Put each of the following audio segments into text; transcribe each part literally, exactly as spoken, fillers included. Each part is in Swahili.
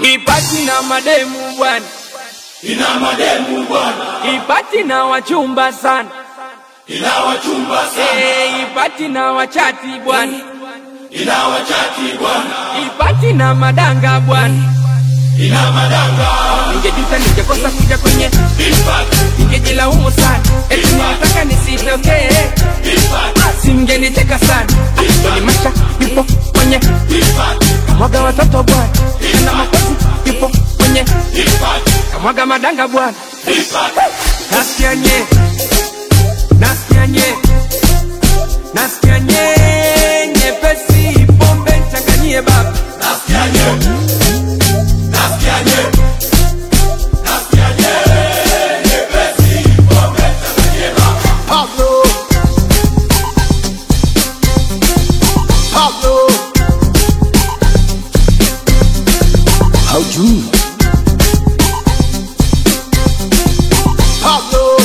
Ipati na mademu bwana, ina mademu bwana. ipati na wachumba sana, ina wachumba sana. Eh, ipati na wachati bwana, ina wachati bwana. ipati na madanga bwana, ina madanga. Ningejuta ningekosa kuja kwenye ipati, ningejilaumu sana, eti nilitaka nisitokee, ipati, simngenicheka sana, ni maisha yupo kwenye ipati, kamwaga watoto bwana, na makosi yupo kwenye ipati, kamwaga madanga bwana. ipati. Nasikia nye, nasikia nye, nasikia nye, nyepesi pombe changanyie baba. Nasikia nye, nasikia nye, nasikia nye, nyepesi pombe changanyie baba. Pablo, Pablo, haujui Pablo,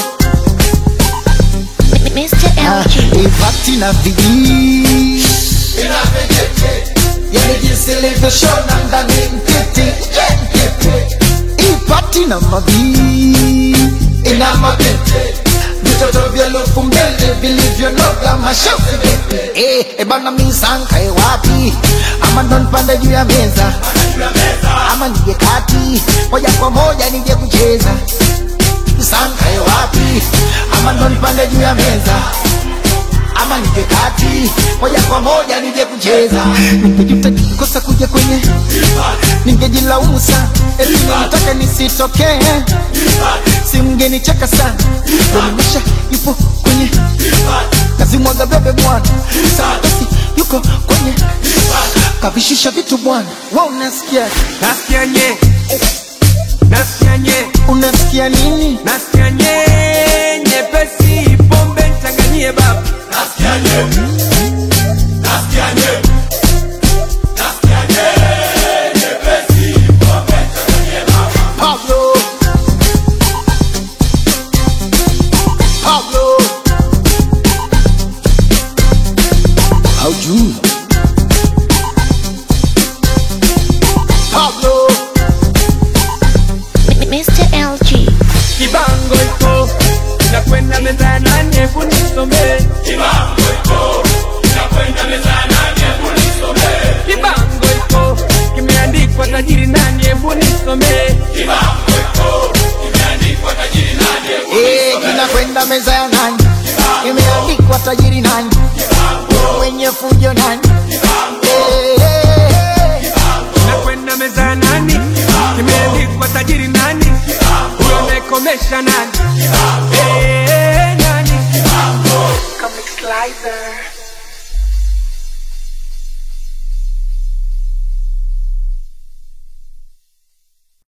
mister L G. ipati na vijii Ina vijiti, yani jinsi ilivyoshona ndani mtiti mtiti, ipati na mabii ina mabete vitoto vya lufu mbele vilivyonoga mashauri vipi. Eh, ebana misanka e wapi? Ama ndo nipande juu ya meza, juu ya meza. ama nije kati moja kwa moja nije kucheza. Misanka e wapi? Ama ndo nipande juu ya meza, ama nije kati moja kwa moja nije kucheza. Ningejuta nikikosa kuja kwenye Ipati, ningejilaumu sana, eti nilitaka nisitokee, simngenicheka sana. Domisha yupo kwenye ipati, kazimwaga bebe bwana, Santosi yuko kwenye kavishusha vitu bwana. Wewe unasikia? Nasikia nye, nasikia nye, Unasikia nini? nasikia nye, nyepesi pombe changanyie baba. nasikia nye, nasikia nye, nasikia nye, nyepesi pombe changanyie baba. Pablo, Pablo, haujui Pablo, mister L G. Kibango iko, nakwenda meza nane, hebu nisomee. Kibango iko, inakwenda meza nane, hebu nisomee. Kibango iko, kimeandikwa tajiri nani, hebu nisomee. Kibango iko, imeandikwa tajiri nani, hebu eh, kinakwenda meza ya nani? Imeandikwa tajiri nani? Mwenye fujo nani? Eh, eh, eh. Nakwenda meza nani, kimeandikwa tajiri nani, huyo amekomesha nani, eh, nani. Comic Slicer.